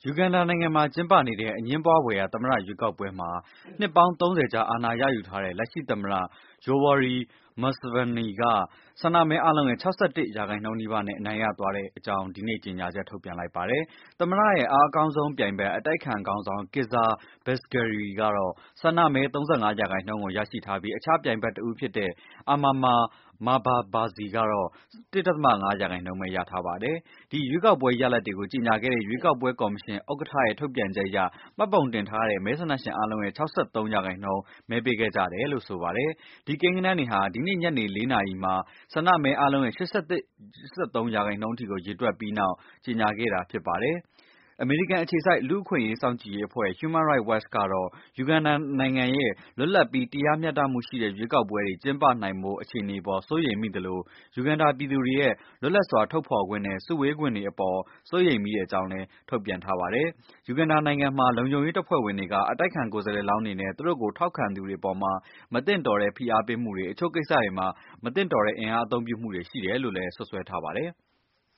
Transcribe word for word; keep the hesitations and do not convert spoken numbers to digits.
ယူဂန်ဒါနိုင်ငံမှာကျင်းပနေတဲ့အငြင်းပွားဖွယ်ရာသမ္မတရွေးကောက်ပွဲမှာနှစ်ပေါင်းသုံးဆယ်ကြာအာဏာရယူထားတဲ့လက်ရှိသမ္မတ Yoweri Museveni ကဆန္ဒမဲအားလုံးရဲ့ ၆၁ ရာခိုင်နှုန်းနီးပါးနဲ့အနိုင်ရသွားတဲ့အကြောင်း ဒီနေ့ကြေညာချက်ထုတ်ပြန်လိုက်ပါတယ်။ သမ္မတရဲ့အားအကောင်းဆုံးပြိုင်ဘက် အတိုက်အခံခေါင်းဆောင် Kizza Besigye ကတော့ ဆန္ဒမဲ ၃၅ ရာခိုင်နှုန်းကိုရရှိထားပြီး အခြားပြိုင်ဘက်တဦးဖြစ်တဲ့ Amama Mbabazi ကတော့ ၁ ဒသမ ၅ ရာခိုင်နှုန်းပဲ ရထားပါတယ်။ ဒီရွေးကောက်ပွဲရလဒ်တွေကိုကြေညာခဲ့တဲ့ ရွေးကောက်ပွဲကော်မရှင်ဥက္ကဋ္ဌရဲ့ထုတ်ပြန်ချက်အရ မှတ်ပုံတင်ထားတဲ့မဲဆန္ဒရှင်အားလုံးရဲ့ ၆၃ ရာခိုင်နှုန်း မဲပေးခဲ့ကြတယ်လို့ဆိုပါတယ်။ ဒီကိန်းဂဏန်းတွေဟာ ဒီနေ့ညနေ ၄ နာရီမှာ ဆန္ဒမဲအားလုံးရဲ့ ၈၃ ရာခိုင်နှုန်းအထိကိုရေတွက်ပြီးနောက် ကြေညာခဲ့တာဖြစ်ပါတယ်။ အမေရိကန်အခြေစိုက် လူ့အခွင့်အရေးစောင့်ကြည့်ရေးအဖွဲ့ Human Rights Watch ကတော့ ယူဂန်ဒါနိုင်ငံရဲ့ လွတ်လပ်ပြီးတရားမျှတမှုရှိတဲ့ရွေးကောက်ပွဲတွေကျင်းပနိုင်ဖို့အခြေအနေအပေါ် စိုးရိမ်မိသလို ယူဂန်ဒါပြည်သူတွေရဲ့ လွတ်လပ်စွာထုတ်ဖော်ခွင့်နဲ့ စုဝေးခွင့်တွေအပေါ် စိုးရိမ်မိကြောင်းလည်း ထုတ်ပြန်ထားပါတယ်။ ယူဂန်ဒါနိုင်ငံမှာ လုံခြုံရေးတပ်ဖွဲ့ဝင်တွေက အတိုက်အခံကိုယ်စားလှယ်လောင်းတွေနဲ့ သူတို့ကိုထောက်ခံသူတွေအပေါ် မသင့်တော်တဲ့ဖိအားပေးမှုတွေ အချို့ကိစ္စတွေမှာ မသင့်တော်တဲ့အင်အားအသုံးပြုမှုတွေရှိတယ်လို့လည်း စွပ်စွဲထားပါတယ်။